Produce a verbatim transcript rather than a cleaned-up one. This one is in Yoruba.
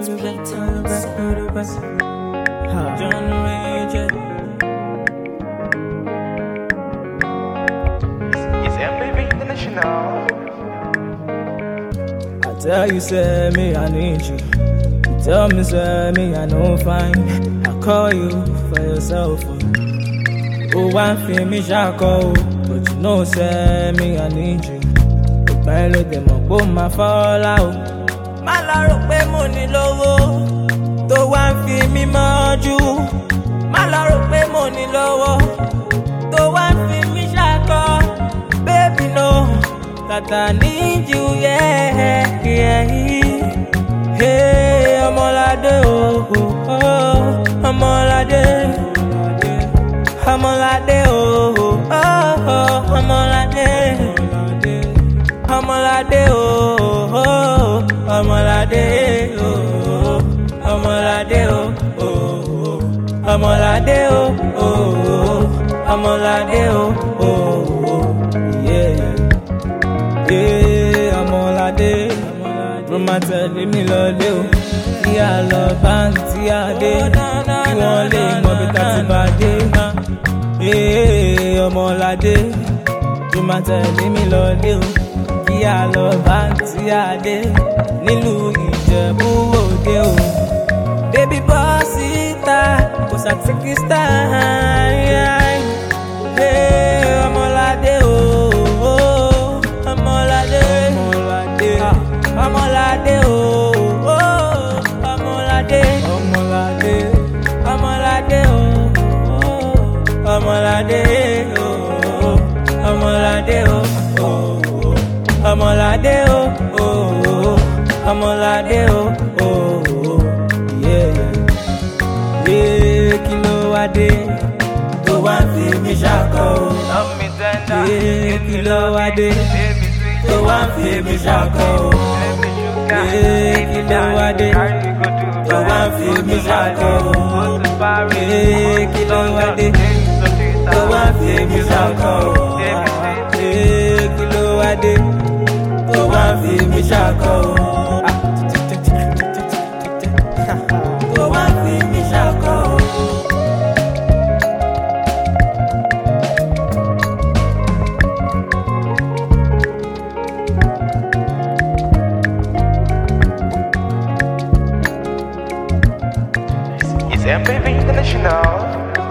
John Major. It's M B B International. I tell you, say me, I need you. You tell me, say me, I know fine. I call you for yourself. Oh, one thing me shako, but you know, say me, I need you. But look them up, oh, my fall out. My laro pay money low. To one thing me maju. My laro pay money low. To one thing me shako. Baby, no, that I need you, yeah, yeah. Hey, I'm all I do, oh, oh, I'm all I do. I'm all I do, oh, oh, I'm all I do. I'm all I do, oh, I'm all I do, oh, I'm all I do, oh, I'm all I do, oh, I'm all I do, oh, yeah. Yeah, I'm all I did. Roma telling me love you. Yeah, love band, yeah, day. You want to more because bad day. Yeah, I'm all I did. Roma telling me love you. Yeah, love band, yeah, day. Nilu Ijebu Ode o. Baby boss ita, cause I take this time. Hey, I'm all I did. I'm all I did, I'm all I did, oh, oh, I'm all I did, I'm all I did, I'm all I did, oh, I'm all I did, oh, I'm all I did, oh, I'm all I did, oh, I'm all I did, oh, yeah, yeah, kilo I did, to one thing me shako, Love me tender, yeah, kilo I did. baby sweet. To one feel me shako, Baby sugar, yeah, you know what it. carry go to To one feel me shako, go to Paris, yeah, you know what it. to To one feel me shako, yeah, you know what it. To one feel me shako, to one feel me shako. It's M B B International.